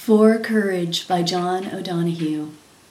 For Courage by John O'Donohue.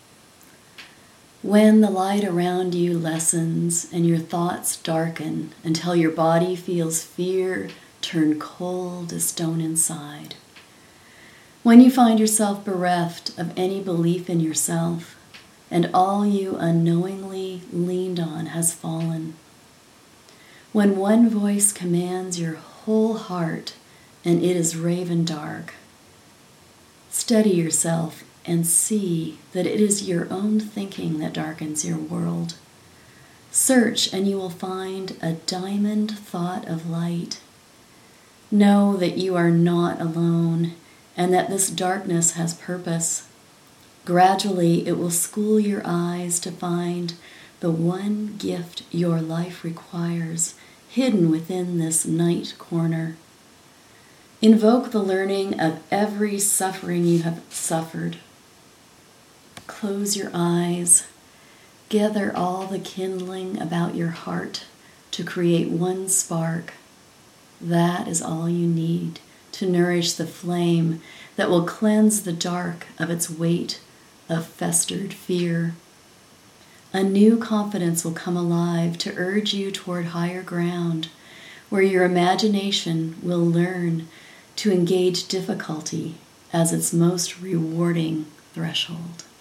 When the light around you lessens and your thoughts darken until your body feels fear turn cold as stone inside. When you find yourself bereft of any belief in yourself and all you unknowingly leaned on has fallen. When one voice commands your whole heart and it is raven dark. Steady yourself and see that it is your own thinking that darkens your world. Search and you will find a diamond thought of light. Know that you are not alone and that this darkness has purpose. Gradually it will school your eyes to find the one gift your life requires, hidden within this night corner. Invoke the learning of every suffering you have suffered. Close your eyes. Gather all the kindling about your heart to create one spark. That is all you need to nourish the flame that will cleanse the dark of its weight of festered fear. A new confidence will come alive to urge you toward higher ground, where your imagination will learn to engage difficulty as its most rewarding threshold.